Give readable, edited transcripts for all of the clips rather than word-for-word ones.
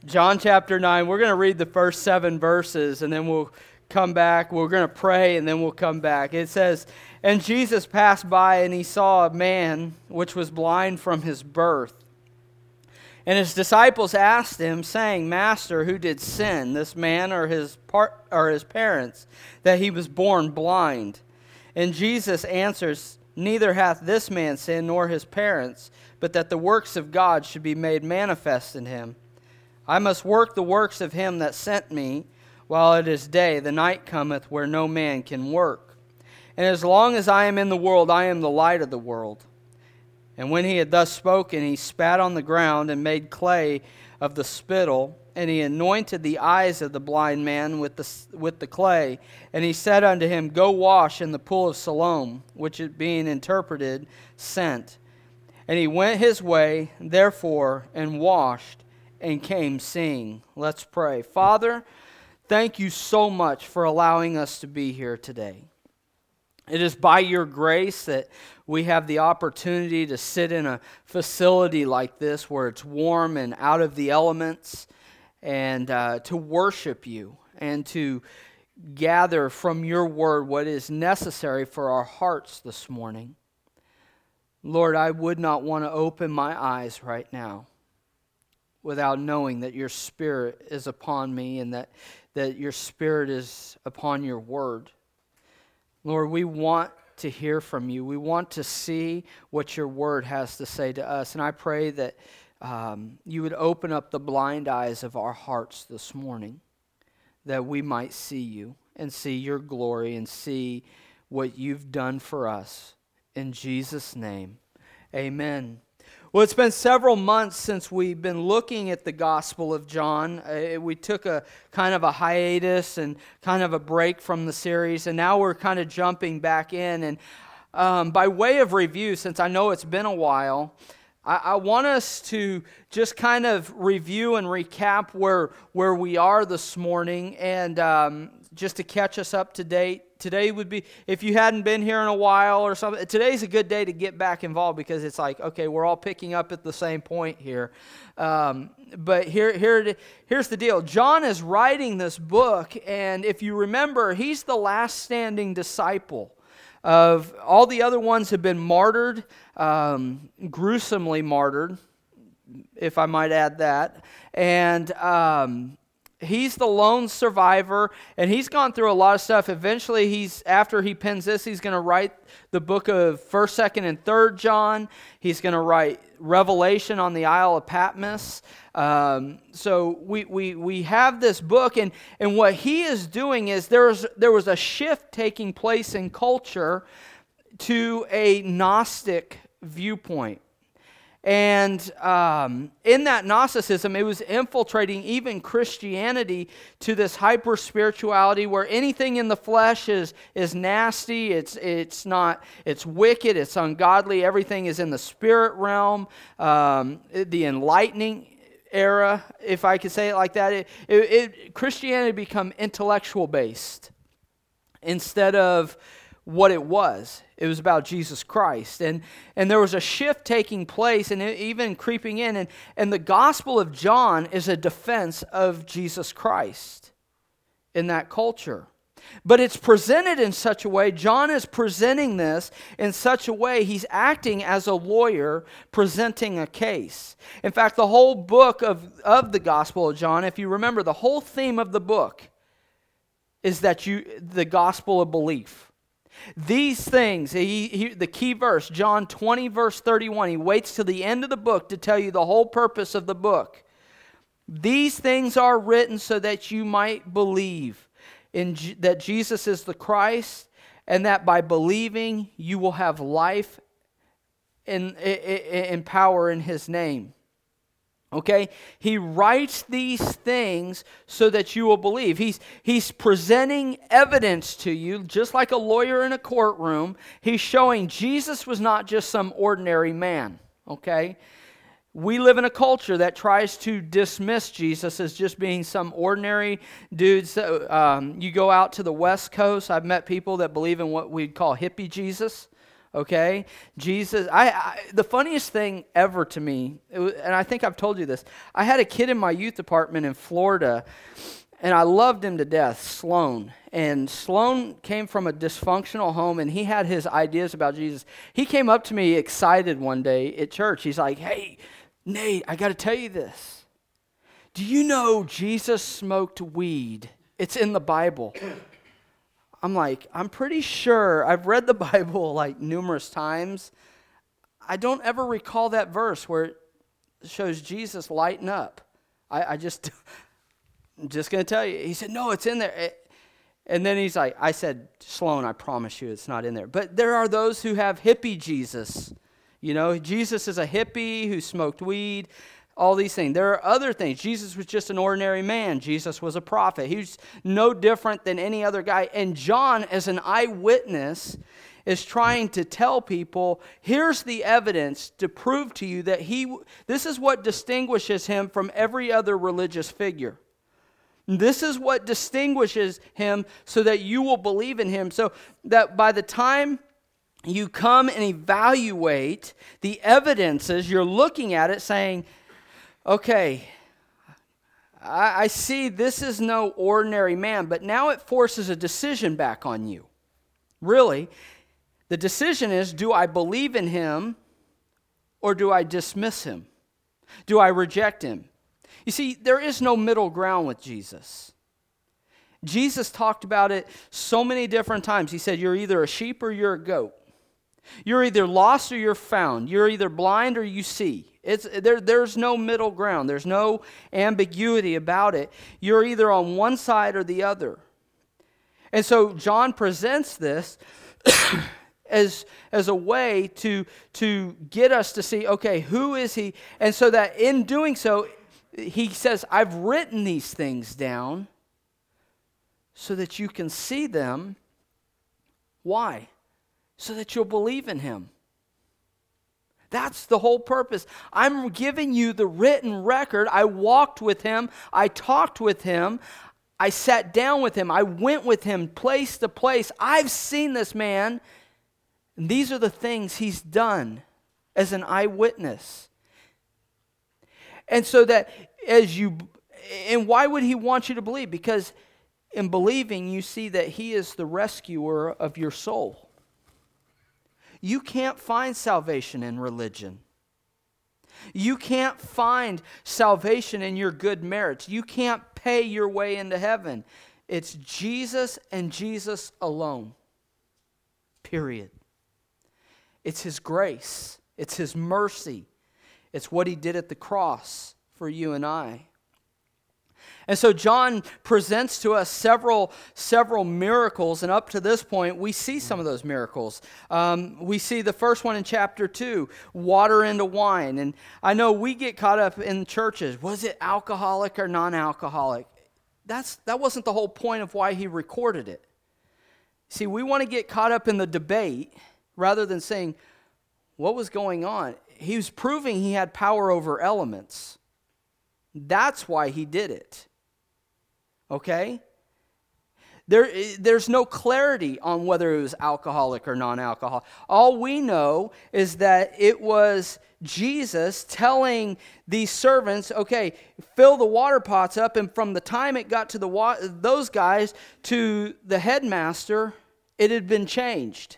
John chapter 9, we're going to read the first 7 verses, and then we'll come back. We're going to pray, and then we'll come back. It says, "And Jesus passed by, and he saw a man which was blind from his birth. And his disciples asked him, saying, Master, who did sin, this man or his parents, that he was born blind? And Jesus answers, Neither hath this man sinned, nor his parents, but that the works of God should be made manifest in him. I must work the works of him that sent me, while it is day. The night cometh where no man can work. And as long as I am in the world, I am the light of the world. And when he had thus spoken, he spat on the ground and made clay of the spittle, and he anointed the eyes of the blind man with the clay. And he said unto him, Go wash in the pool of Siloam, which it being interpreted, sent. And he went his way, therefore, and washed, and came seeing." Let's pray. Father, thank you so much for allowing us to be here today. It is by your grace that we have the opportunity to sit in a facility like this where it's warm and out of the elements, and to worship you and to gather from your word what is necessary for our hearts this morning. Lord, I would not want to open my eyes right now without knowing that your Spirit is upon me and that your Spirit is upon your word. Lord, we want to hear from you. We want to see what your word has to say to us. And I pray that you would open up the blind eyes of our hearts this morning, that we might see you and see your glory and see what you've done for us. In Jesus' name, amen. Well, it's been several months since we've been looking at the Gospel of John. We took a kind of a hiatus and kind of a break from the series, and now we're kind of jumping back in. And by way of review, since I know it's been a while, I want us to just kind of review and recap where we are this morning, and just to catch us up to date. Today would be, if you hadn't been here in a while or something, today's a good day to get back involved, because it's like, okay, we're all picking up at the same point here. But here's the deal. John is writing this book, and if you remember, he's the last standing disciple. Of all the other ones have been martyred, gruesomely martyred, if I might add that. And he's the lone survivor, and he's gone through a lot of stuff. Eventually, after he pens this, he's going to write the book of 1st, 2nd, and 3rd John. He's going to write Revelation on the Isle of Patmos. So we have this book, and what he is doing is there was a shift taking place in culture to a Gnostic viewpoint. And in that Gnosticism, it was infiltrating even Christianity to this hyper-spirituality where anything in the flesh is nasty, it's wicked, it's ungodly, everything is in the spirit realm. The enlightening era, if I could say it like that, Christianity become intellectual-based instead of what it was. It was about Jesus Christ. And there was a shift taking place and even creeping in. And the Gospel of John is a defense of Jesus Christ in that culture. But it's presented in such a way, John is presenting this in such a way, he's acting as a lawyer presenting a case. In fact, the whole book of the Gospel of John, if you remember, the whole theme of the book is that the gospel of belief. These things, the key verse, John 20, verse 31, he waits till the end of the book to tell you the whole purpose of the book. These things are written so that you might believe that Jesus is the Christ, and that by believing you will have life and power in His name. Okay, he writes these things so that you will believe. He's presenting evidence to you, just like a lawyer in a courtroom. He's showing Jesus was not just some ordinary man. Okay, we live in a culture that tries to dismiss Jesus as just being some ordinary dude. So, you go out to the West Coast, I've met people that believe in what we'd call hippie Jesus. Okay? Jesus, the funniest thing ever to me, and I think I've told you this, I had a kid in my youth department in Florida, and I loved him to death, Sloan. And Sloan came from a dysfunctional home, and he had his ideas about Jesus. He came up to me excited one day at church. He's like, "Hey, Nate, I got to tell you this. Do you know Jesus smoked weed? It's in the Bible." I'm like, I'm pretty sure I've read the Bible like numerous times. I don't ever recall that verse where it shows Jesus lighting up. I'm just going to tell you. He said, no, it's in there. And then he's like, I said, Sloan, I promise you it's not in there. But there are those who have hippie Jesus. You know, Jesus is a hippie who smoked weed. All these things. There are other things. Jesus was just an ordinary man. Jesus was a prophet. He was no different than any other guy. And John, as an eyewitness, is trying to tell people, here's the evidence to prove to you that this is what distinguishes him from every other religious figure. This is what distinguishes him so that you will believe in him. So that by the time you come and evaluate the evidences, you're looking at it saying, okay, I see this is no ordinary man, but now it forces a decision back on you. Really, the decision is, do I believe in him or do I dismiss him? Do I reject him? You see, there is no middle ground with Jesus. Jesus talked about it so many different times. He said, you're either a sheep or you're a goat. You're either lost or you're found. You're either blind or you see. There's no middle ground. There's no ambiguity about it. You're either on one side or the other. And so John presents this as a way to get us to see, okay, who is he? And so that in doing so, he says, I've written these things down so that you can see them. Why? So that you'll believe in him. That's the whole purpose. I'm giving you the written record. I walked with him. I talked with him. I sat down with him. I went with him place to place. I've seen this man. And these are the things he's done as an eyewitness. And so that and why would he want you to believe? Because in believing, you see that he is the rescuer of your soul. You can't find salvation in religion. You can't find salvation in your good merits. You can't pay your way into heaven. It's Jesus and Jesus alone. Period. It's his grace. It's his mercy. It's what he did at the cross for you and I. And so John presents to us several miracles, and up to this point, we see some of those miracles. We see the first one in chapter 2, water into wine. And I know we get caught up in churches. Was it alcoholic or non-alcoholic? That wasn't the whole point of why he recorded it. See, we want to get caught up in the debate rather than saying, what was going on? He was proving he had power over elements. That's why he did it. Okay? There's no clarity on whether it was alcoholic or non-alcoholic. All we know is that it was Jesus telling these servants, okay, fill the water pots up, and from the time it got to those guys to the headmaster, it had been changed.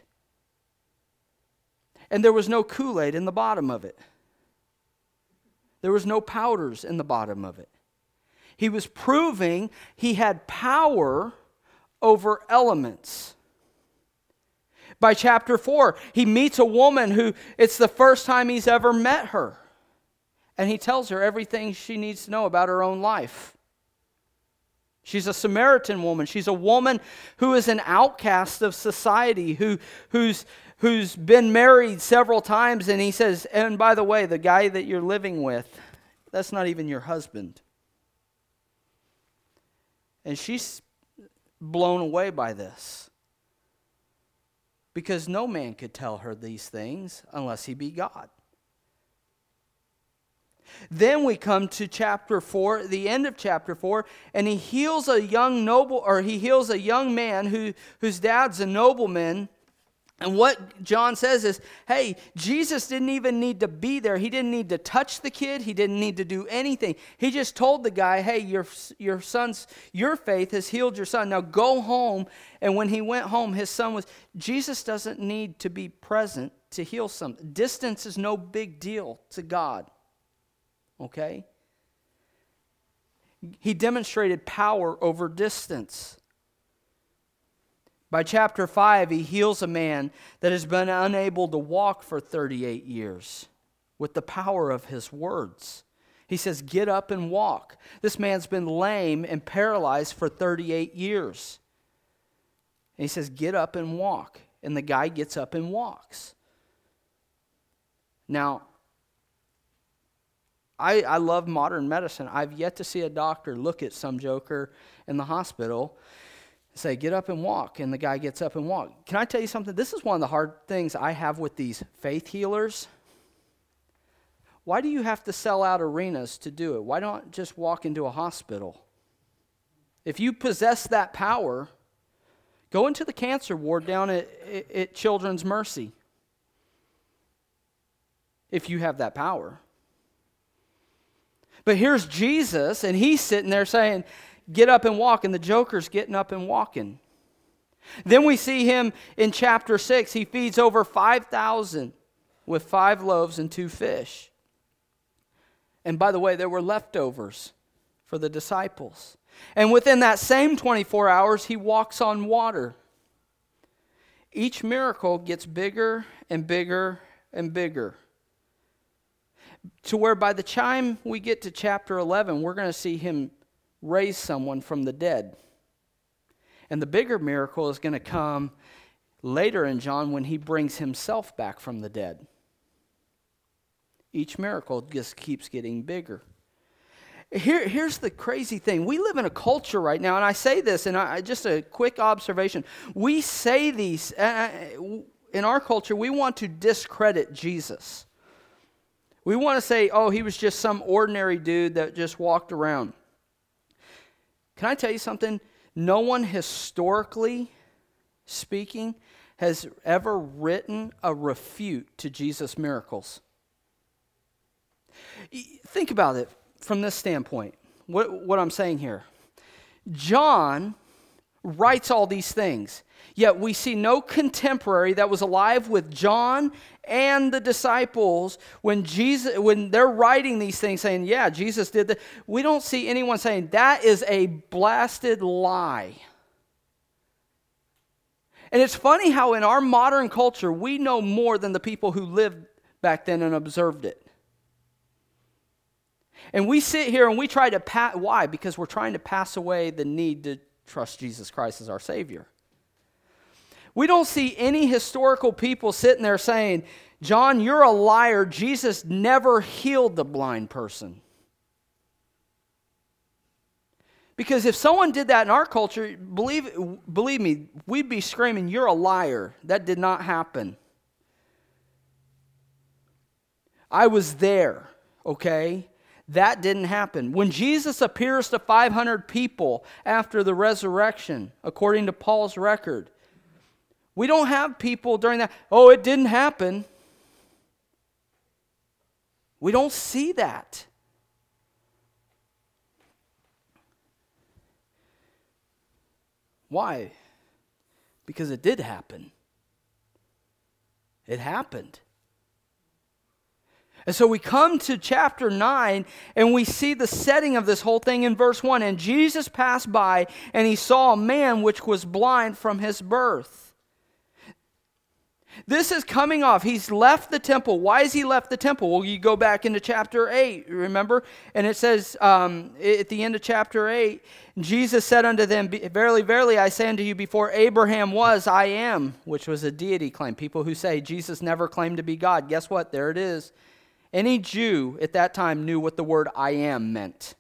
And there was no Kool-Aid in the bottom of it. There was no powders in the bottom of it. He was proving he had power over elements. By chapter 4, he meets a woman who it's the first time he's ever met her. And he tells her everything she needs to know about her own life. She's a Samaritan woman. She's a woman who is an outcast of society, who's been married several times. And he says, and by the way, the guy that you're living with, that's not even your husband. And she's blown away by this. Because no man could tell her these things unless he be God. Then we come to chapter 4, the end of chapter 4, and he heals a young man whose dad's a nobleman, And what John says is, hey, Jesus didn't even need to be there. He didn't need to touch the kid. He didn't need to do anything. He just told the guy, hey, your faith has healed your son. Now go home. And when he went home, his son was, Jesus doesn't need to be present to heal something. Distance is no big deal to God. Okay? He demonstrated power over distance. By chapter 5, he heals a man that has been unable to walk for 38 years with the power of his words. He says, get up and walk. This man's been lame and paralyzed for 38 years. And he says, get up and walk. And the guy gets up and walks. Now, I love modern medicine. I've yet to see a doctor look at some joker in the hospital say, get up and walk, and the guy gets up and walks. Can I tell you something? This is one of the hard things I have with these faith healers. Why do you have to sell out arenas to do it? Why don't just walk into a hospital? If you possess that power, go into the cancer ward down at Children's Mercy. If you have that power. But here's Jesus, and he's sitting there saying, get up and walk, and the joker's getting up and walking. Then we see him in chapter 6. He feeds over 5,000 with 5 loaves and 2 fish. And by the way, there were leftovers for the disciples. And within that same 24 hours, he walks on water. Each miracle gets bigger and bigger and bigger. To where by the time we get to chapter 11, we're going to see him raise someone from the dead. And the bigger miracle is going to come later in John when he brings himself back from the dead. Each miracle just keeps getting bigger. Here's the crazy thing. We live in a culture right now, and I say this, and just a quick observation. We say these, in our culture, we want to discredit Jesus. We want to say, oh, he was just some ordinary dude that just walked around. Can I tell you something? No one historically speaking has ever written a refute to Jesus' miracles. Think about it from this standpoint, what I'm saying here. John writes all these things, yet we see no contemporary that was alive with John and the disciples when they're writing these things saying, yeah, Jesus did that. We don't see anyone saying that is a blasted lie. And it's funny how in our modern culture we know more than the people who lived back then and observed it. And we sit here and we try to why? Because we're trying to pass away the need to trust Jesus Christ as our Savior. We don't see any historical people sitting there saying, John, you're a liar. Jesus never healed the blind person. Because if someone did that in our culture, believe me, we'd be screaming, you're a liar. That did not happen. I was there, okay? That didn't happen. When Jesus appears to 500 people after the resurrection, according to Paul's record, we don't have people during that, oh, it didn't happen. We don't see that. Why? Because it did happen. It happened. And so we come to chapter 9 and we see the setting of this whole thing in verse 1. And Jesus passed by and he saw a man which was blind from his birth. This is coming off. He's left the temple. Why has he left the temple? Well, you go back into chapter 8, remember? And it says at the end of chapter 8, Jesus said unto them, verily, verily, I say unto you, before Abraham was, I am, which was a deity claim. People who say Jesus never claimed to be God. Guess what? There it is. Any Jew at that time knew what the word I am meant.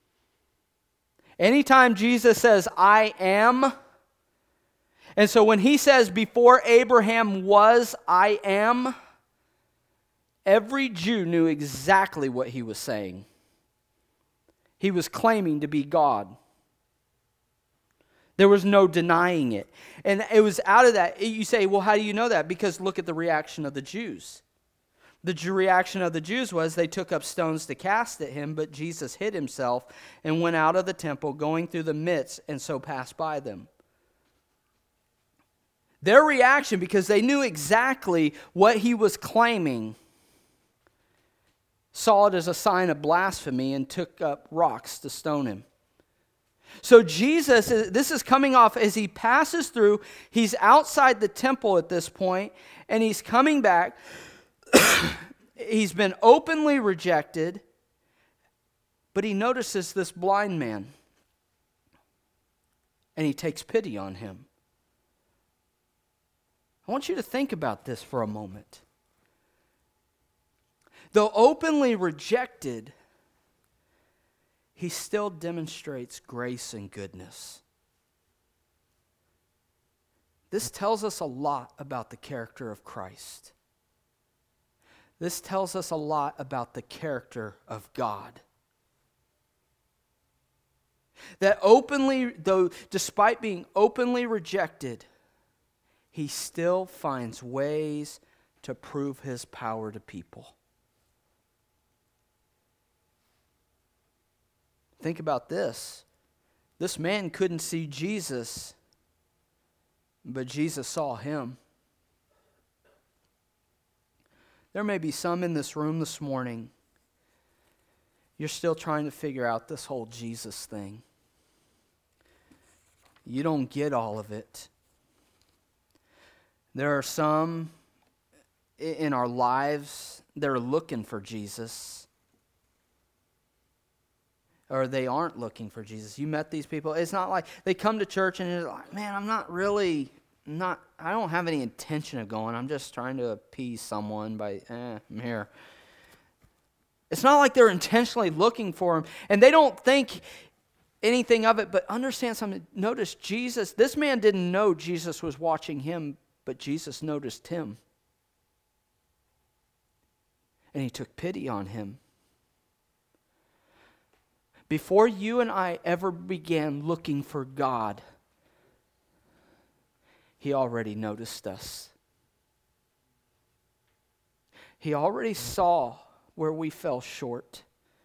Anytime Jesus says, I am, and so when he says, before Abraham was, I am, every Jew knew exactly what he was saying. He was claiming to be God. There was no denying it. And it was out of that. You say, well, how do you know that? Because look at the reaction of the Jews. The reaction of the Jews was they took up stones to cast at him, but Jesus hid himself and went out of the temple, going through the midst, and so passed by them. Their reaction, because they knew exactly what he was claiming, saw it as a sign of blasphemy and took up rocks to stone him. So Jesus, this is coming off as he passes through. He's outside the temple at this point, and he's coming back. He's been openly rejected, but he notices this blind man, and he takes pity on him. I want you to think about this for a moment. Though openly rejected, he still demonstrates grace and goodness. This tells us a lot about the character of Christ. This tells us a lot about the character of God. That despite being openly rejected, he still finds ways to prove his power to people. Think about this. This man couldn't see Jesus, but Jesus saw him. There may be some in this room this morning, you're still trying to figure out this whole Jesus thing. You don't get all of it. There are some in our lives that are looking for Jesus, or they aren't looking for Jesus. You met these people. It's not like they come to church and they're like, man, I don't have any intention of going. I'm just trying to appease someone by, I'm here. It's not like they're intentionally looking for him, and they don't think anything of it, but understand something. Notice Jesus, this man didn't know Jesus was watching him, but Jesus noticed him. And he took pity on him. Before you and I ever began looking for God, he already noticed us. He already saw where we fell short.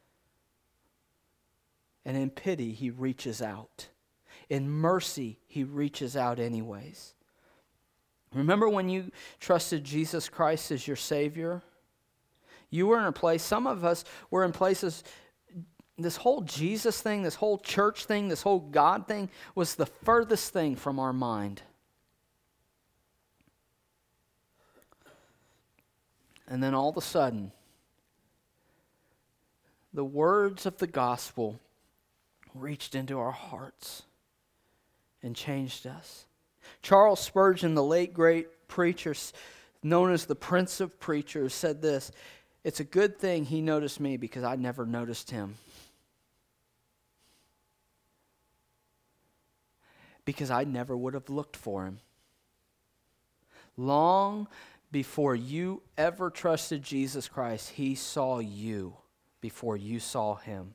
And in pity, he reaches out. In mercy, he reaches out anyways. Remember when you trusted Jesus Christ as your Savior? You were in a place, some of us were in places, this whole Jesus thing, this whole church thing, this whole God thing was the furthest thing from our mind. And then all of a sudden, the words of the gospel reached into our hearts and changed us. Charles Spurgeon, the late great preacher, known as the Prince of Preachers, said this: "It's a good thing he noticed me because I never noticed him." Because I never would have looked for him. Long before you ever trusted Jesus Christ, he saw you before you saw him.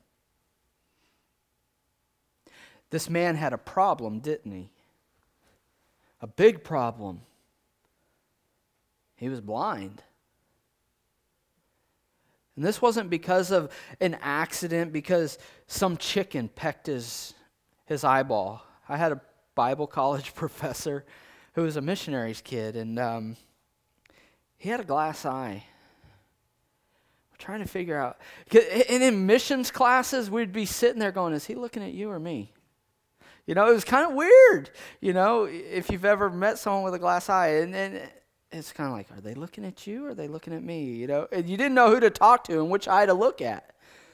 This man had a problem, didn't he? A big problem. He was blind. And this wasn't because of an accident, because some chicken pecked his eyeball. I had a Bible college professor who was a missionary's kid, and he had a glass eye. We're trying to figure out. And in missions classes, we'd be sitting there going, is he looking at you or me? You know, it was kind of weird, you know, if you've ever met someone with a glass eye. And it's kind of like, are they looking at you or are they looking at me? You know, and you didn't know who to talk to and which eye to look at.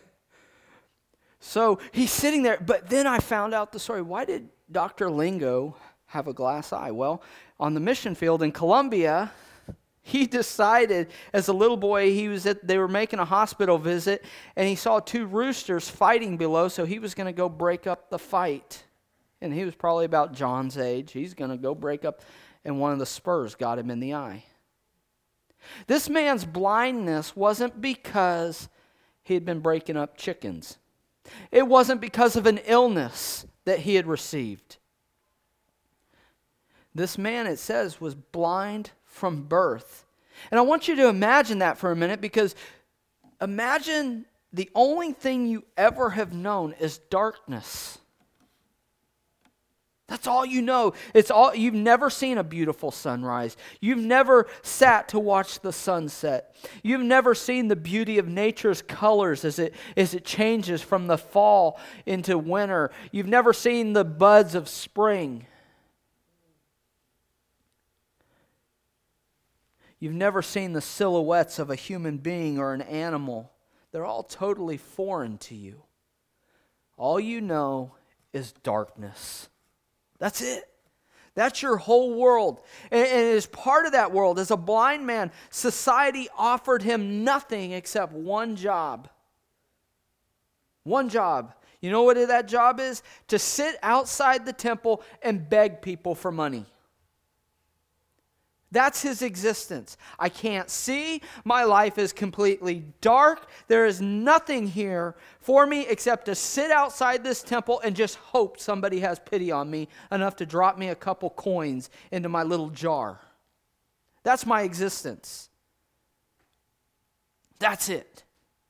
So he's sitting there. But then I found out the story. Why did Dr. Lingo have a glass eye? Well, on the mission field in Colombia, he decided as a little boy, they were making a hospital visit, and he saw two roosters fighting below, so he was going to go break up the fight. And he was probably about John's age. He's going to go break up, and one of the spurs got him in the eye. This man's blindness wasn't because he had been breaking up chickens. It wasn't because of an illness that he had received. This man, it says, was blind from birth. And I want you to imagine that for a minute, because imagine the only thing you ever have known is darkness. That's all you know. You've never seen a beautiful sunrise. You've never sat to watch the sunset. You've never seen the beauty of nature's colors as it changes from the fall into winter. You've never seen the buds of spring. You've never seen the silhouettes of a human being or an animal. They're all totally foreign to you. All you know is darkness. That's it. That's your whole world. And as part of that world, as a blind man, society offered him nothing except one job. One job. You know what that job is? To sit outside the temple and beg people for money. That's his existence. I can't see. My life is completely dark. There is nothing here for me except to sit outside this temple and just hope somebody has pity on me enough to drop me a couple coins into my little jar. That's my existence. That's it.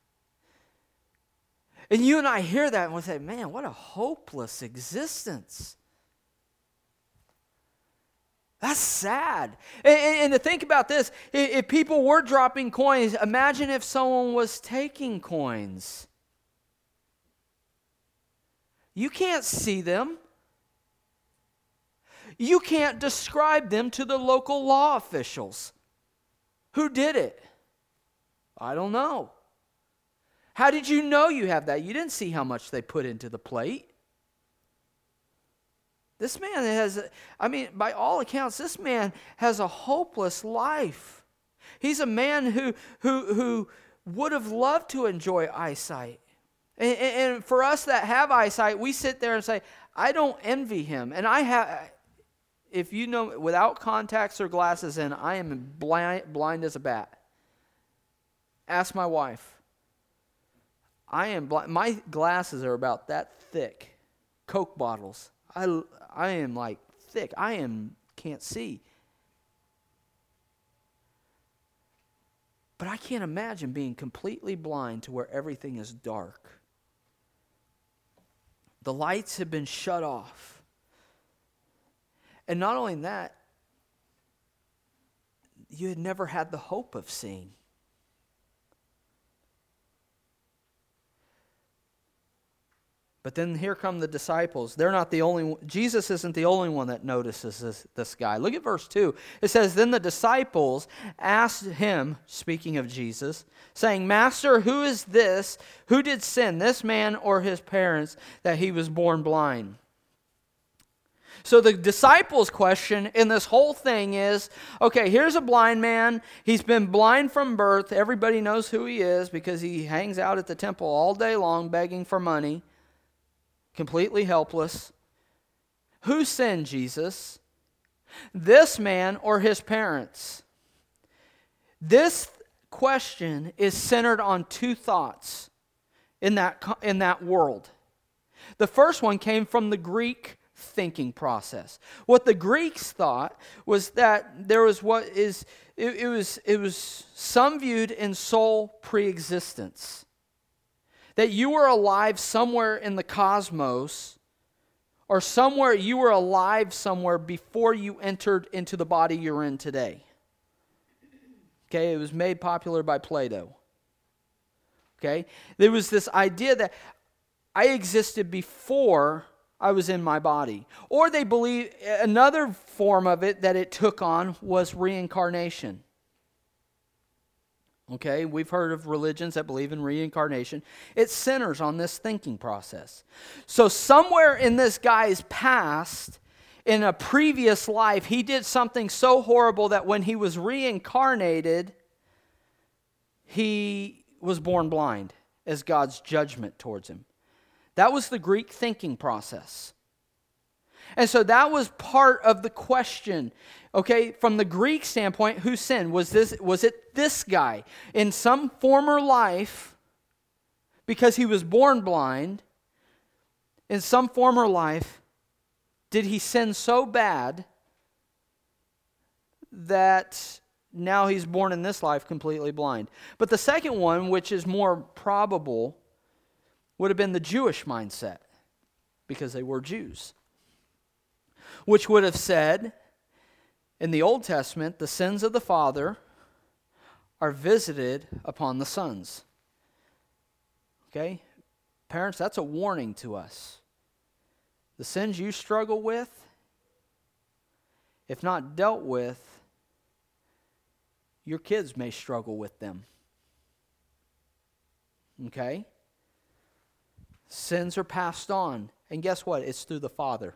And you and I hear that and we say, man, what a hopeless existence. That's sad. And to think about this, if people were dropping coins, imagine if someone was taking coins. You can't see them. You can't describe them to the local law officials. Who did it? I don't know. How did you know you have that? You didn't see how much they put into the plate. This man has, by all accounts, this man has a hopeless life. He's a man who would have loved to enjoy eyesight. And for us that have eyesight, we sit there and say, I don't envy him. And if you know, without contacts or glasses in, I am blind as a bat. Ask my wife. I am blind. My glasses are about that thick. Coke bottles. I am like thick. Can't see. But I can't imagine being completely blind to where everything is dark. The lights have been shut off. And not only that, you had never had the hope of seeing. But then here come the disciples. They're not the only one. Jesus isn't the only one that notices this guy. Look at verse 2. It says, then the disciples asked him, speaking of Jesus, saying, Master, who is this? Who did sin, this man or his parents, that he was born blind? So the disciples' question in this whole thing is, okay, here's a blind man. He's been blind from birth. Everybody knows who he is because he hangs out at the temple all day long begging for money. Completely helpless. Who sinned, Jesus? This man or his parents? This question is centered on two thoughts in that world. The first one came from the Greek thinking process. What the Greeks thought was that there was it was some viewed in soul preexistence. That you were alive somewhere in the cosmos, or somewhere you were alive somewhere before you entered into the body you're in today. Okay, it was made popular by Plato. Okay, there was this idea that I existed before I was in my body. Or they believe another form of it that it took on was reincarnation. Okay, we've heard of religions that believe in reincarnation. It centers on this thinking process. So somewhere in this guy's past, in a previous life, he did something so horrible that when he was reincarnated, he was born blind as God's judgment towards him. That was the Greek thinking process. And so that was part of the question. Okay, from the Greek standpoint, who sinned? Was it this guy? In some former life, because he was born blind, in some former life, did he sin so bad that now he's born in this life completely blind. But the second one, which is more probable, would have been the Jewish mindset, because they were Jews, which would have said, in the Old Testament, the sins of the father are visited upon the sons. Okay? Parents, that's a warning to us. The sins you struggle with, if not dealt with, your kids may struggle with them. Okay? Sins are passed on. And guess what? It's through the father.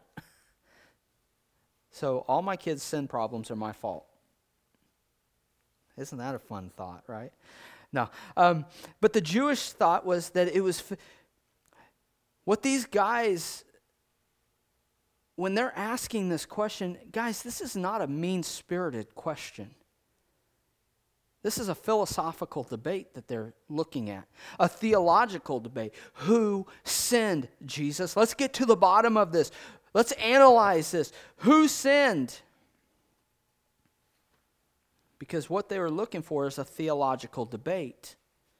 So all my kids' sin problems are my fault. Isn't that a fun thought, right? No. But the Jewish thought was that it was what these guys, when they're asking this question, guys, this is not a mean-spirited question. This is a philosophical debate that they're looking at, a theological debate. Who sinned, Jesus? Let's get to the bottom of this. Let's analyze this. Who sinned? Because what they were looking for is a theological debate.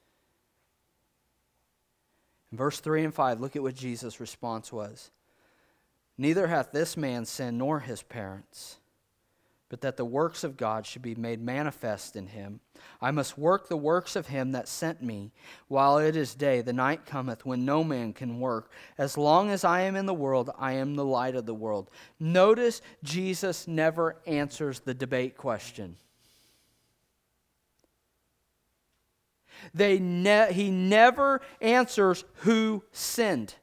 In verse 3 and 5, look at what Jesus' response was. Neither hath this man sinned nor his parents, but that the works of God should be made manifest in him. I must work the works of him that sent me. While it is day, the night cometh when no man can work. As long as I am in the world, I am the light of the world. Notice Jesus never answers the debate question. He never answers who sinned.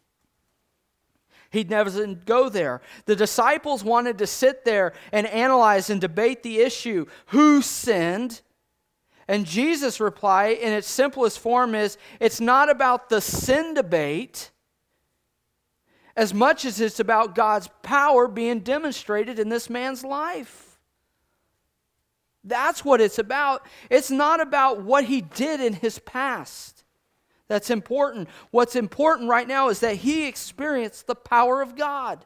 He never doesn't go there. The disciples wanted to sit there and analyze and debate the issue, who sinned? And Jesus' reply in its simplest form is, it's not about the sin debate as much as it's about God's power being demonstrated in this man's life. That's what it's about. It's not about what he did in his past. That's important. What's important right now is that he experienced the power of God.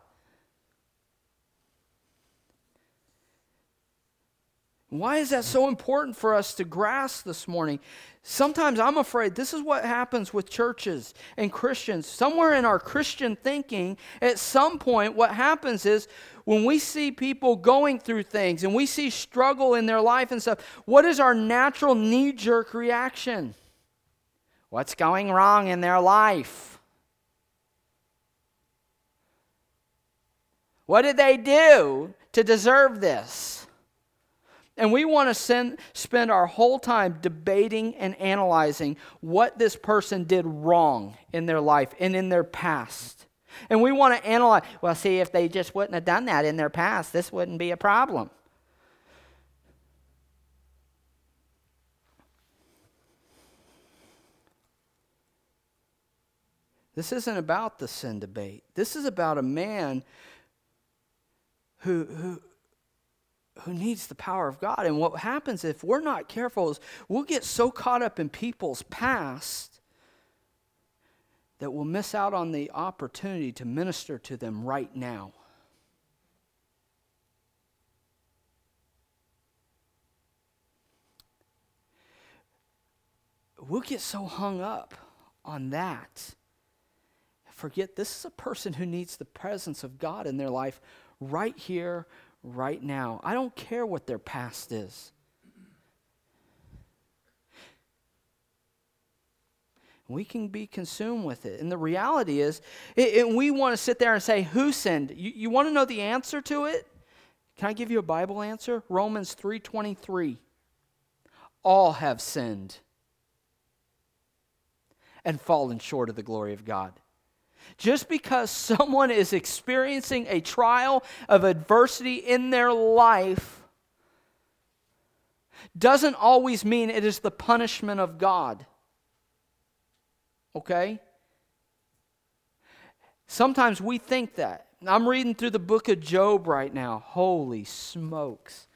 Why is that so important for us to grasp this morning? Sometimes I'm afraid this is what happens with churches and Christians. Somewhere in our Christian thinking, at some point, what happens is when we see people going through things and we see struggle in their life and stuff, what is our natural knee-jerk reaction? What's going wrong in their life? What did they do to deserve this? And we want to spend our whole time debating and analyzing what this person did wrong in their life and in their past. And we want to analyze, well, see, if they just wouldn't have done that in their past, this wouldn't be a problem. This isn't about the sin debate. This is about a man who needs the power of God. And what happens if we're not careful is we'll get so caught up in people's past that we'll miss out on the opportunity to minister to them right now. We'll get so hung up on that. Forget this is a person who needs the presence of God in their life right here, right now. I don't care what their past is. We can be consumed with it. And the reality is, we want to sit there and say, who sinned? You want to know the answer to it? Can I give you a Bible answer? Romans 3:23. All have sinned and fallen short of the glory of God. Just because someone is experiencing a trial of adversity in their life doesn't always mean it is the punishment of God. Okay? Sometimes we think that. I'm reading through the book of Job right now. Holy smokes.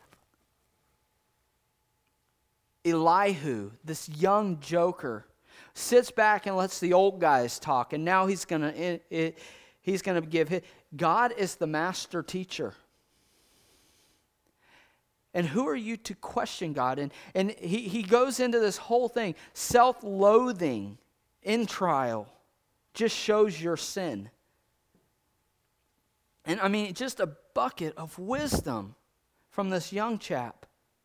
Elihu, this young joker, sits back and lets the old guys talk, and now he's going to give his. God is the master teacher. And who are you to question God? And he goes into this whole thing. Self-loathing in trial just shows your sin. And I mean, just a bucket of wisdom from this young chap.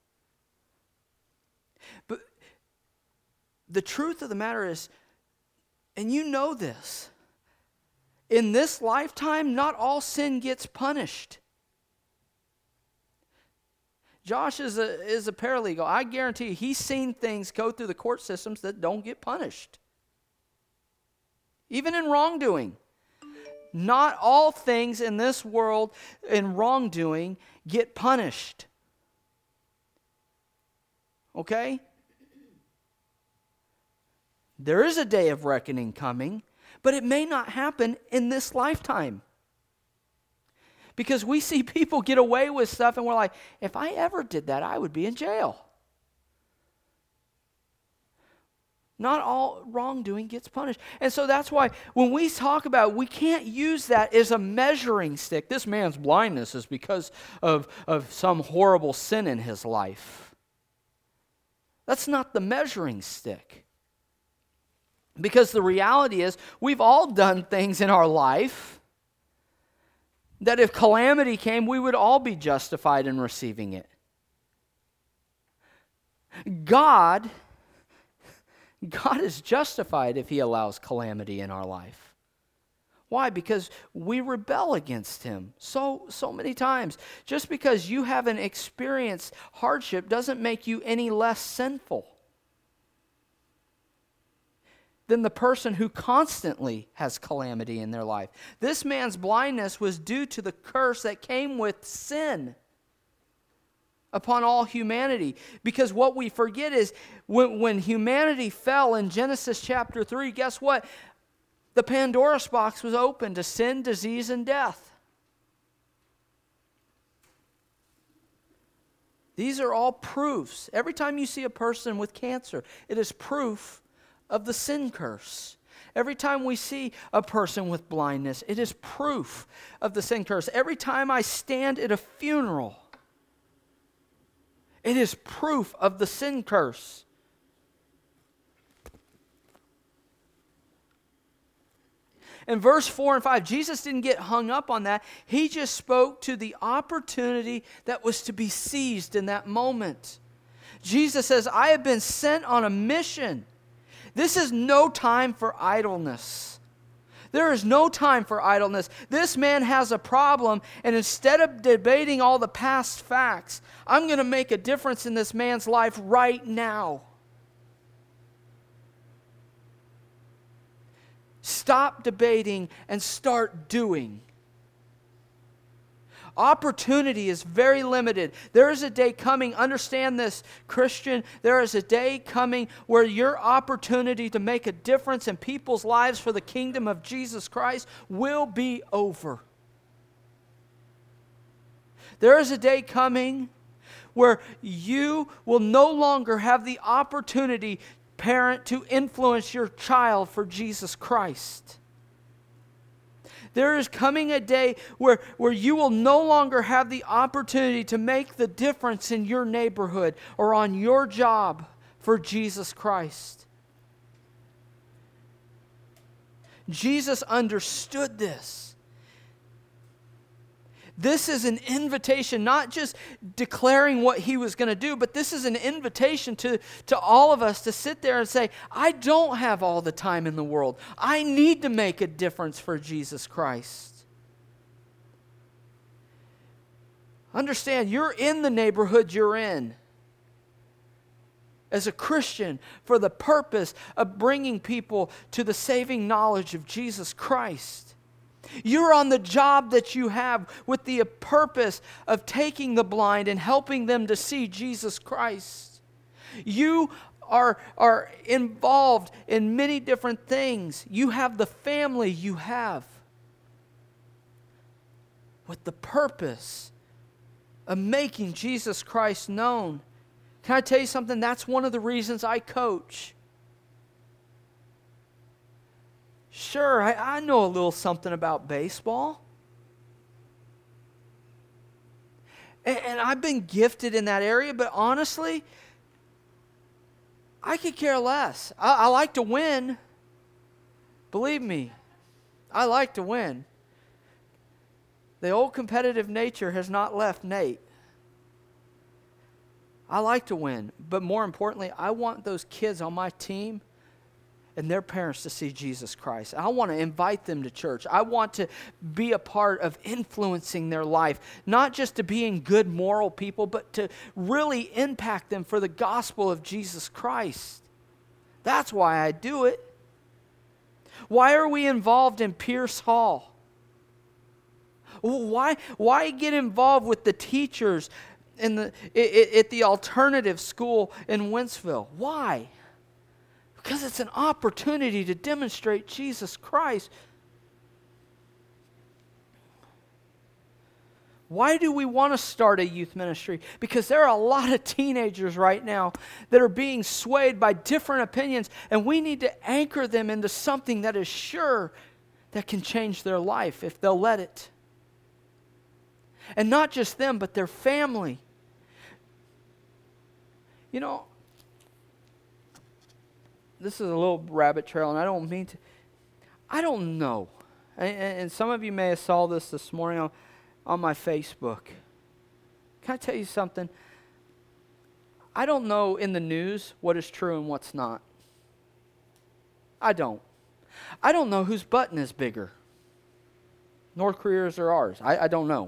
But the truth of the matter is, and you know this, in this lifetime, not all sin gets punished. Josh is a paralegal. I guarantee you, he's seen things go through the court systems that don't get punished. Even in wrongdoing. Not all things in this world in wrongdoing get punished. Okay? There is a day of reckoning coming, but it may not happen in this lifetime. Because we see people get away with stuff and we're like, if I ever did that, I would be in jail. Not all wrongdoing gets punished. And so that's why when we talk about, we can't use that as a measuring stick. This man's blindness is because of some horrible sin in his life. That's not the measuring stick. Because the reality is, we've all done things in our life that if calamity came, we would all be justified in receiving it. God is justified if He allows calamity in our life. Why? Because we rebel against Him so many times. Just because you haven't experienced hardship doesn't make you any less sinful than the person who constantly has calamity in their life. This man's blindness was due to the curse that came with sin upon all humanity. Because what we forget is when humanity fell in Genesis chapter 3, guess what? The Pandora's box was open to sin, disease, and death. These are all proofs. Every time you see a person with cancer, it is proof of the sin curse. Every time we see a person with blindness, it is proof of the sin curse. Every time I stand at a funeral, it is proof of the sin curse. In verse 4 and 5, Jesus didn't get hung up on that. He just spoke to the opportunity that was to be seized in that moment. Jesus says, I have been sent on a mission. This is no time for idleness. There is no time for idleness. This man has a problem, and instead of debating all the past facts, I'm going to make a difference in this man's life right now. Stop debating and start doing. Opportunity is very limited. There is a day coming, understand this, Christian, there is a day coming where your opportunity to make a difference in people's lives for the kingdom of Jesus Christ will be over. There is a day coming where you will no longer have the opportunity, parent, to influence your child for Jesus Christ. There is coming a day where you will no longer have the opportunity to make the difference in your neighborhood or on your job for Jesus Christ. Jesus understood this. This is an invitation, not just declaring what He was going to do, but this is an invitation to all of us to sit there and say, I don't have all the time in the world. I need to make a difference for Jesus Christ. Understand, you're in the neighborhood you're in as a Christian for the purpose of bringing people to the saving knowledge of Jesus Christ. You're on the job that you have with the purpose of taking the blind and helping them to see Jesus Christ. You are involved in many different things. You have the family you have with the purpose of making Jesus Christ known. Can I tell you something? That's one of the reasons I coach. Sure, I know a little something about baseball. And I've been gifted in that area, but honestly, I could care less. I like to win. Believe me, I like to win. The old competitive nature has not left Nate. I like to win, but more importantly, I want those kids on my team and their parents to see Jesus Christ. I want to invite them to church. I want to be a part of influencing their life, not just to being good moral people, but to really impact them for the gospel of Jesus Christ. That's why I do it. Why are we involved in Pierce Hall? Why get involved with the teachers at the alternative school in Wentzville? Why? Because it's an opportunity to demonstrate Jesus Christ. Why do we want to start a youth ministry? Because there are a lot of teenagers right now that are being swayed by different opinions, and we need to anchor them into something that is sure that can change their life if they'll let it. And not just them, but their family. You know, this is a little rabbit trail, and I don't mean to. I don't know. And some of you may have saw this morning on my Facebook. Can I tell you something? I don't know in the news what is true and what's not. I don't. I don't know whose button is bigger, North Korea's or ours. I don't know.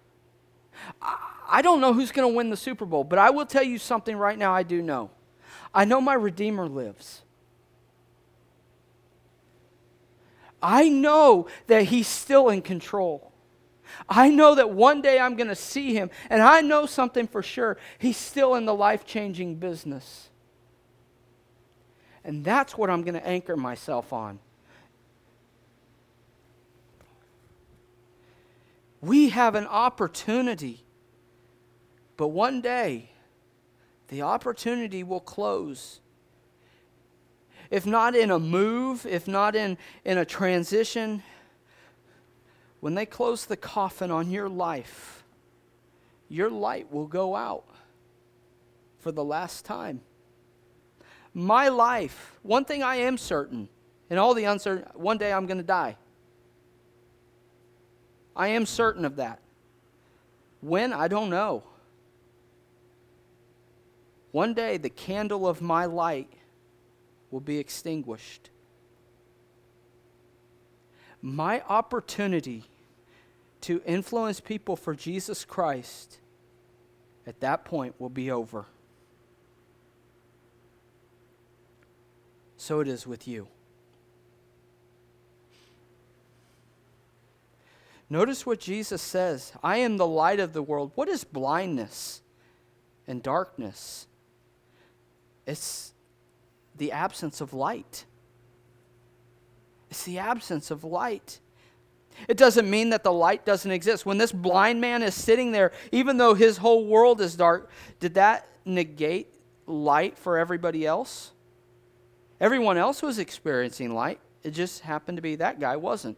I don't know who's going to win the Super Bowl, but I will tell you something right now I do know. I know my Redeemer lives. I know that He's still in control. I know that one day I'm going to see Him, and I know something for sure. He's still in the life-changing business. And that's what I'm going to anchor myself on. We have an opportunity, but one day the opportunity will close. If not in a move, if not in a transition, when they close the coffin on your life, your light will go out for the last time. My life, one thing I am certain, and all the uncertain, one day I'm going to die. I am certain of that. When? I don't know. One day the candle of my light will be extinguished. My opportunity to influence people for Jesus Christ at that point will be over. So it is with you. Notice what Jesus says. I am the light of the world. What is blindness and darkness? It's the absence of light. It's the absence of light. It doesn't mean that the light doesn't exist. When this blind man is sitting there, even though his whole world is dark, did that negate light for everybody else? Everyone else was experiencing light. It just happened to be that guy wasn't.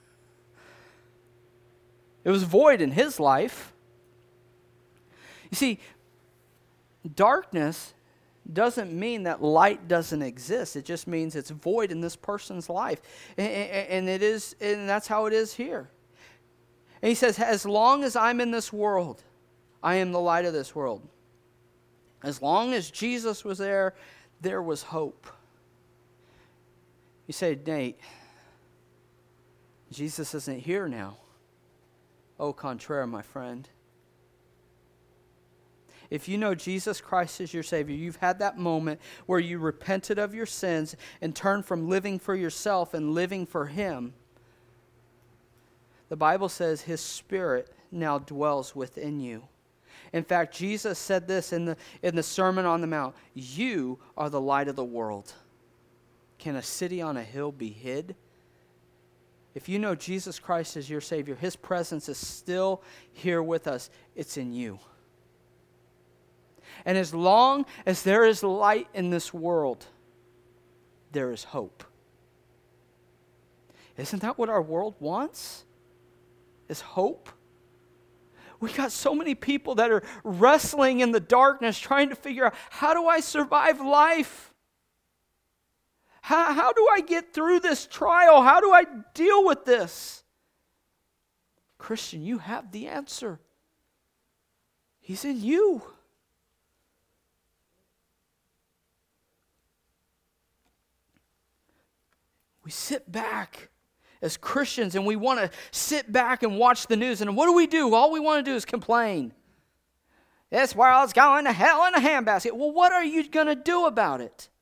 It was void in his life. You see, darkness doesn't mean that light doesn't exist. It just means it's void in this person's life. And that's how it is here. And he says, as long as I'm in this world, I am the light of this world. As long as Jesus was there, there was hope. You say, Nate, Jesus isn't here now. Au contraire, my friend. If you know Jesus Christ is your Savior, you've had that moment where you repented of your sins and turned from living for yourself and living for Him. The Bible says His Spirit now dwells within you. In fact, Jesus said this in the Sermon on the Mount. You are the light of the world. Can a city on a hill be hid? If you know Jesus Christ as your Savior, His presence is still here with us. It's in you. And as long as there is light in this world, there is hope. Isn't that what our world wants? Is hope? We got so many people that are wrestling in the darkness, trying to figure out, how do I survive life? How do I get through this trial? How do I deal with this? Christian, you have the answer. He's in you. We sit back as Christians and we want to sit back and watch the news. And what do? All we want to do is complain. This world's going to hell in a handbasket. Well, what are you going to do about it?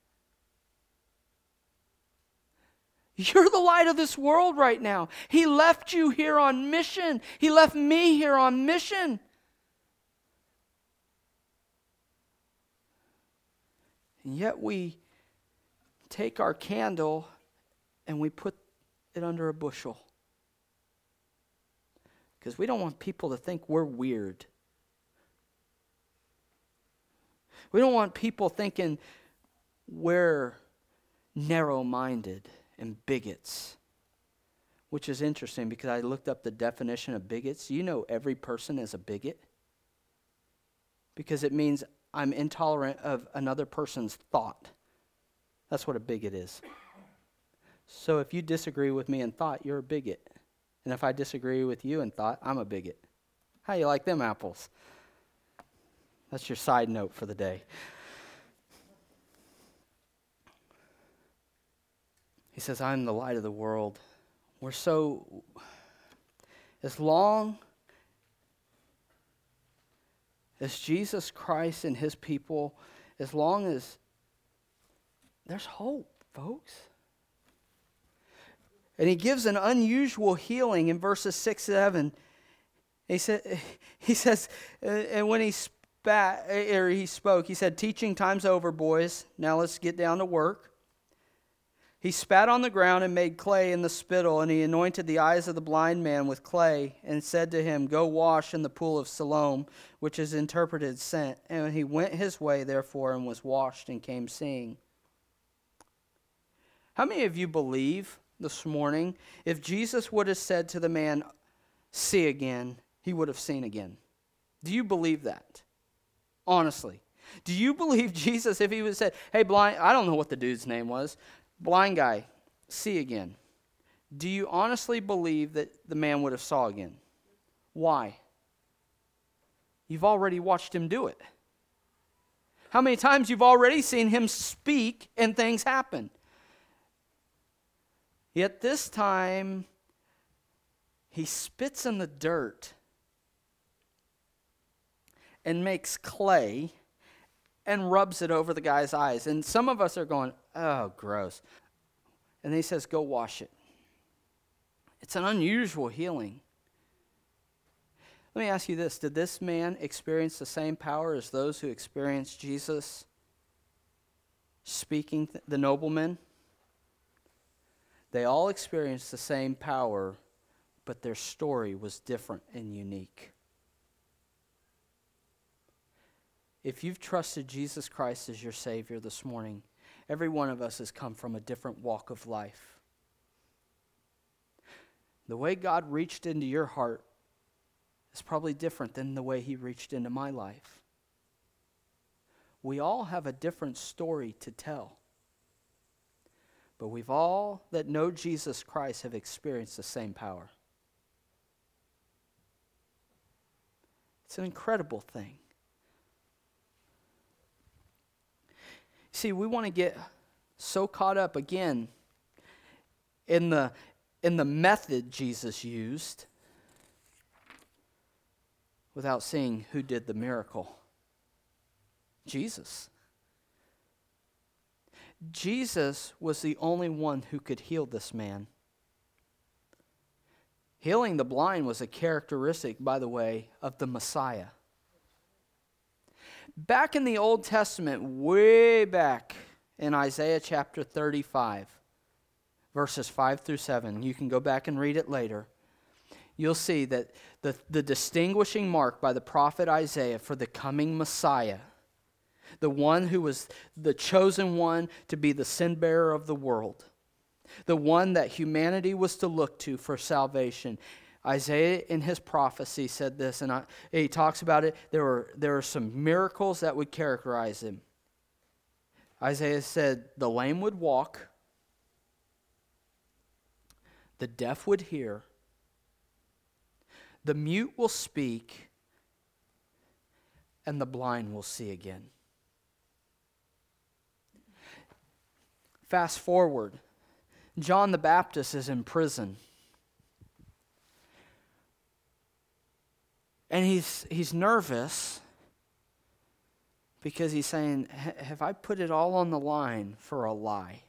You're the light of this world right now. He left you here on mission. He left me here on mission. And yet we take our candle and we put it under a bushel. Because we don't want people to think we're weird. We don't want people thinking we're narrow-minded and bigots. Which is interesting because I looked up the definition of bigots. You know every person is a bigot. Because it means I'm intolerant of another person's thought. That's what a bigot is. So if you disagree with me in thought, you're a bigot. And if I disagree with you in thought, I'm a bigot. How you like them apples? That's your side note for the day. He says, I'm the light of the world. We're so, as long as Jesus Christ and his people, as long as there's hope, folks. And he gives an unusual healing in verses 6 and 7. He says, and when he spoke, he said, teaching time's over, boys. Now let's get down to work. He spat on the ground and made clay in the spittle, and he anointed the eyes of the blind man with clay, and said to him, go wash in the pool of Siloam, which is interpreted sent. And he went his way, therefore, and was washed and came seeing. How many of you believe this morning, if Jesus would have said to the man, see again, he would have seen again? Do you believe that? Honestly. Do you believe Jesus, if he would have said, hey, blind, I don't know what the dude's name was, blind guy, see again. Do you honestly believe that the man would have saw again? Why? You've already watched him do it. How many times you've already seen him speak and things happen? Yet this time, he spits in the dirt and makes clay and rubs it over the guy's eyes. And some of us are going, oh, gross. And he says, go wash it. It's an unusual healing. Let me ask you this. Did this man experience the same power as those who experienced Jesus speaking, the noblemen? They all experienced the same power, but their story was different and unique. If you've trusted Jesus Christ as your Savior this morning, every one of us has come from a different walk of life. The way God reached into your heart is probably different than the way he reached into my life. We all have a different story to tell. But we've all that know Jesus Christ have experienced the same power. It's an incredible thing. See, we want to get so caught up again in the method Jesus used without seeing who did the miracle. Jesus. Jesus was the only one who could heal this man. Healing the blind was a characteristic, by the way, of the Messiah. Back in the Old Testament, way back in Isaiah chapter 35, verses 5 through 7, you can go back and read it later. You'll see that the distinguishing mark by the prophet Isaiah for the coming Messiah, the one who was the chosen one to be the sin bearer of the world, the one that humanity was to look to for salvation, Isaiah in his prophecy said this, and he talks about it. There are some miracles that would characterize him. Isaiah said the lame would walk, the deaf would hear, the mute will speak, and the blind will see again. Fast forward, John the Baptist is in prison. And he's nervous because he's saying, have I put it all on the line for a lie?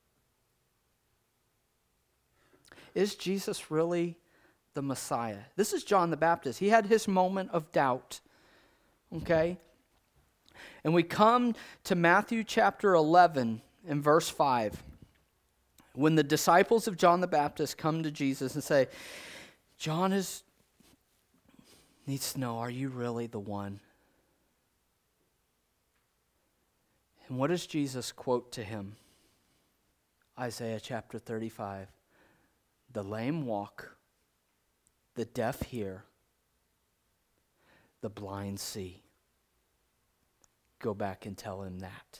Is Jesus really the Messiah? This is John the Baptist. He had his moment of doubt. Okay? And we come to Matthew chapter 11 and verse 5. When the disciples of John the Baptist come to Jesus and say, John needs to know, are you really the one? And what does Jesus quote to him? Isaiah chapter 35. The lame walk, the deaf hear, the blind see. Go back and tell him that.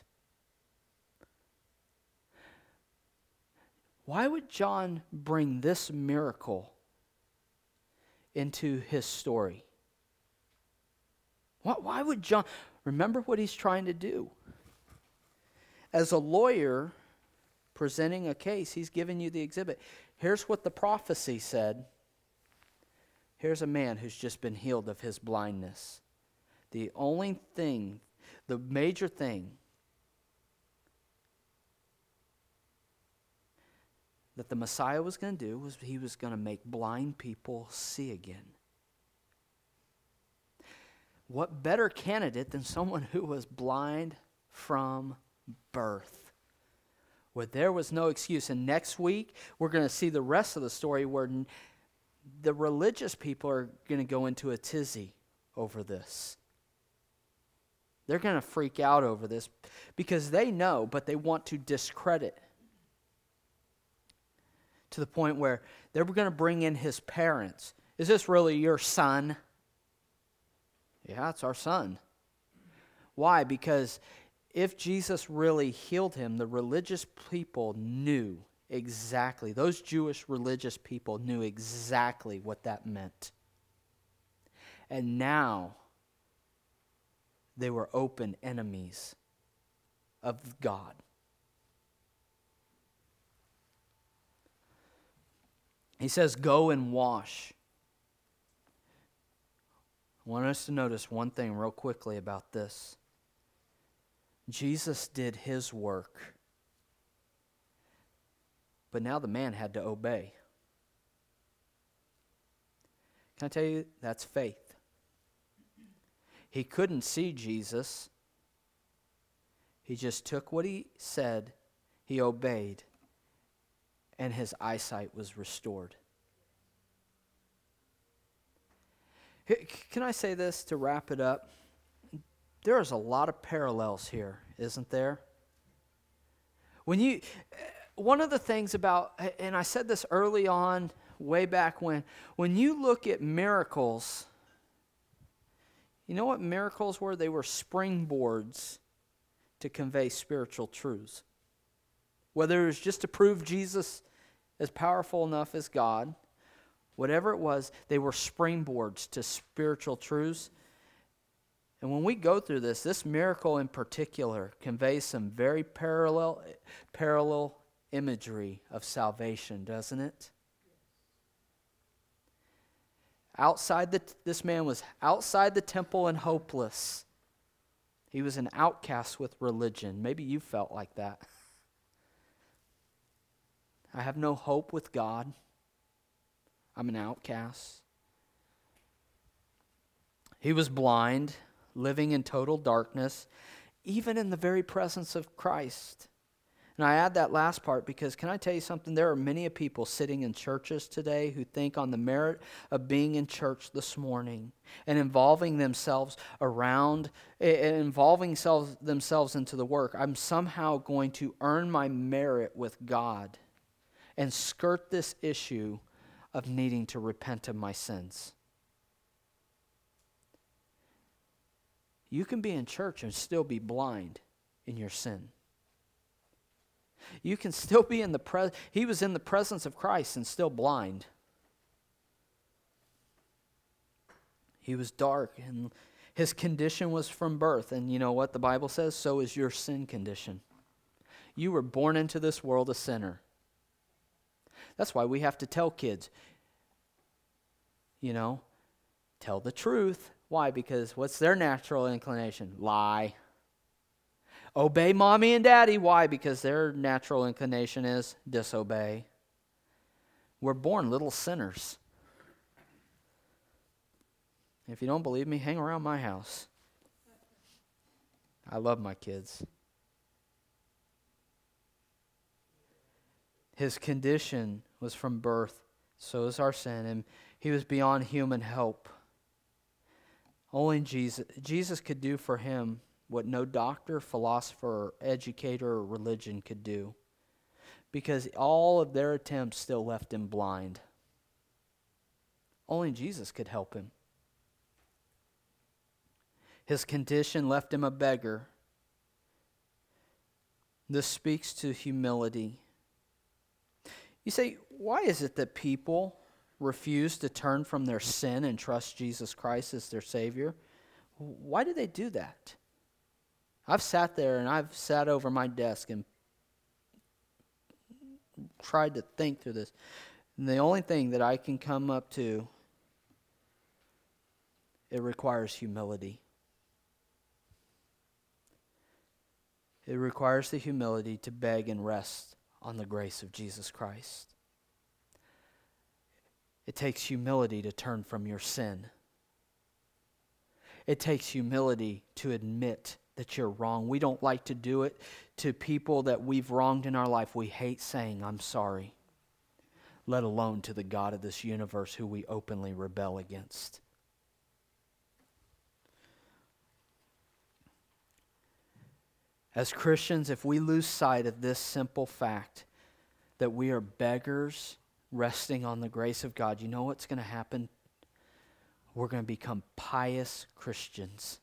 Why would John bring this miracle into his story? Why would John? Remember what he's trying to do. As a lawyer presenting a case, he's giving you the exhibit. Here's what the prophecy said. Here's a man who's just been healed of his blindness. The only thing, the major thing that the Messiah was going to do was he was going to make blind people see again. What better candidate than someone who was blind from birth, where there was no excuse? And next week, we're going to see the rest of the story where the religious people are going to go into a tizzy over this. They're going to freak out over this because they know, but they want to discredit, to the point where they were going to bring in his parents. Is this really your son? Yeah, it's our son. Why? Because if Jesus really healed him, the religious people knew exactly, those Jewish religious people knew exactly what that meant. And now they were open enemies of God. He says, go and wash. I want us to notice one thing real quickly about this. Jesus did his work, but now the man had to obey. Can I tell you, that's faith. He couldn't see Jesus. He just took what he said, he obeyed, and his eyesight was restored. Can I say this to wrap it up? There is a lot of parallels here, isn't there? One of the things about, and I said this early on, way back when you look at miracles, you know what miracles were? They were springboards to convey spiritual truths. Whether it was just to prove Jesus is powerful enough as God, whatever it was, they were springboards to spiritual truths. And when we go through this miracle in particular conveys some very parallel imagery of salvation, doesn't it? This man was outside the temple and hopeless. He was an outcast with religion. Maybe you felt like that. I have no hope with God. I'm an outcast. He was blind, living in total darkness, even in the very presence of Christ. And I add that last part because, can I tell you something? There are many people sitting in churches today who think on the merit of being in church this morning and involving themselves themselves into the work. I'm somehow going to earn my merit with God and skirt this issue of needing to repent of my sins. You can be in church and still be blind in your sin. You can still be in the he was in the presence of Christ and still blind. He was dark and his condition was from birth. And you know what the Bible says? So is your sin condition. You were born into this world a sinner. That's why we have to tell kids, tell the truth. Why? Because what's their natural inclination? Lie. Obey mommy and daddy. Why? Because their natural inclination is disobey. We're born little sinners. If you don't believe me, hang around my house. I love my kids. His condition was from birth, so is our sin, and he was beyond human help. Only Jesus could do for him what no doctor, philosopher, educator, or religion could do, because all of their attempts still left him blind. Only Jesus could help him. His condition left him a beggar. This speaks to humility. You say, why is it that people refuse to turn from their sin and trust Jesus Christ as their Savior? Why do they do that? I've sat there and I've sat over my desk and tried to think through this. And the only thing that I can come up to, it requires humility. It requires the humility to beg and rest on the grace of Jesus Christ. It takes humility to turn from your sin. It takes humility to admit that you're wrong. We don't like to do it to people that we've wronged in our life. We hate saying, I'm sorry, let alone to the God of this universe who we openly rebel against. As Christians, if we lose sight of this simple fact that we are beggars resting on the grace of God, you know what's going to happen? We're going to become pious Christians.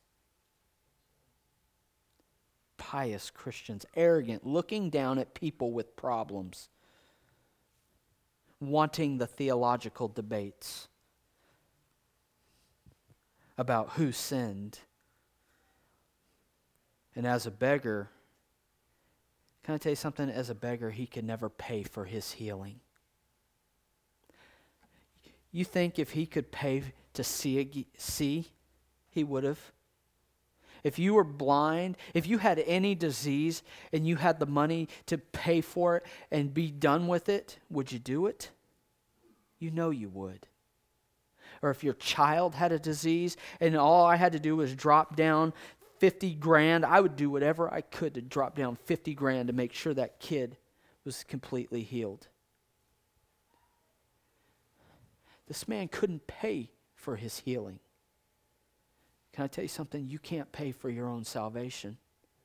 Pious Christians, arrogant, looking down at people with problems, wanting the theological debates about who sinned. And as a beggar, can I tell you something? As a beggar, he could never pay for his healing. You think if he could pay to see, he would have? If you were blind, if you had any disease and you had the money to pay for it and be done with it, would you do it? You know you would. Or if your child had a disease and all I had to do was drop down 50 grand, I would do whatever I could to drop down 50 grand to make sure that kid was completely healed. This man couldn't pay for his healing. Can I tell you something? You can't pay for your own salvation.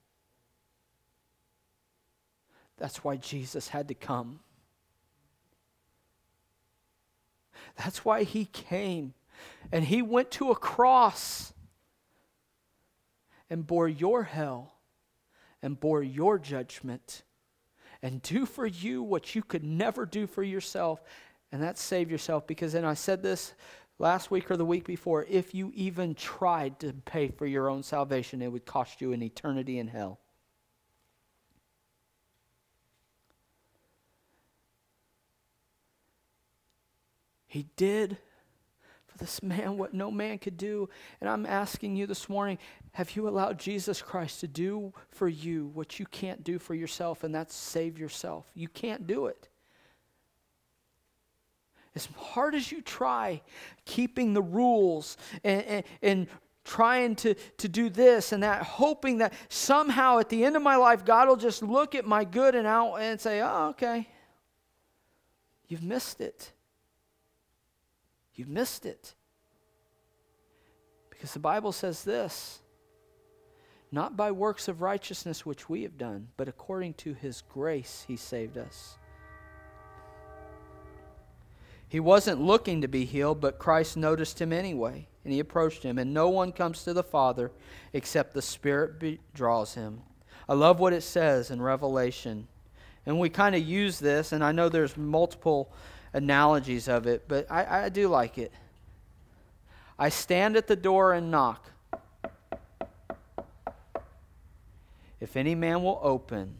That's why Jesus had to come. That's why he came. And he went to a cross and bore your hell and bore your judgment and do for you what you could never do for yourself, and that's save yourself. Because, and I said this last week or the week before, if you even tried to pay for your own salvation, it would cost you an eternity in hell. He did for this man what no man could do. And I'm asking you this morning, have you allowed Jesus Christ to do for you what you can't do for yourself, and that's save yourself? You can't do it. As hard as you try keeping the rules and trying to do this and that, hoping that somehow at the end of my life, God will just look at my good and say, oh, okay. You've missed it. You've missed it. Because the Bible says this, not by works of righteousness which we have done, but according to his grace he saved us. He wasn't looking to be healed, but Christ noticed him anyway, and he approached him. And no one comes to the Father except the Spirit draws him. I love what it says in Revelation. And we kind of use this, and I know there's multiple analogies of it, but I do like it. I stand at the door and knock. If any man will open,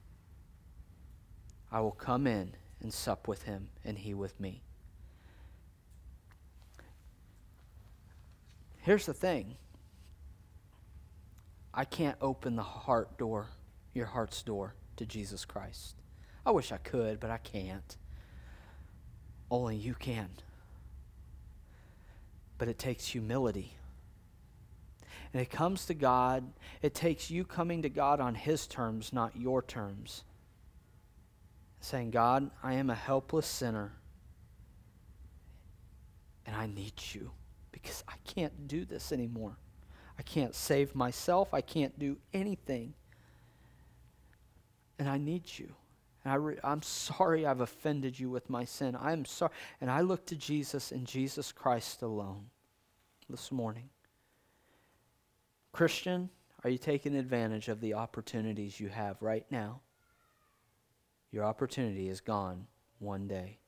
I will come in and sup with him, and he with me. Here's the thing. I can't open the heart door, your heart's door, to Jesus Christ. I wish I could, but I can't. Only you can. But it takes humility. And it comes to God, it takes you coming to God on His terms, not your terms. Saying, God, I am a helpless sinner, and I need you because I can't do this anymore. I can't save myself. I can't do anything. And I need you. And I'm sorry I've offended you with my sin. I'm sorry. And I look to Jesus and Jesus Christ alone this morning. Christian, are you taking advantage of the opportunities you have right now? Your opportunity is gone one day.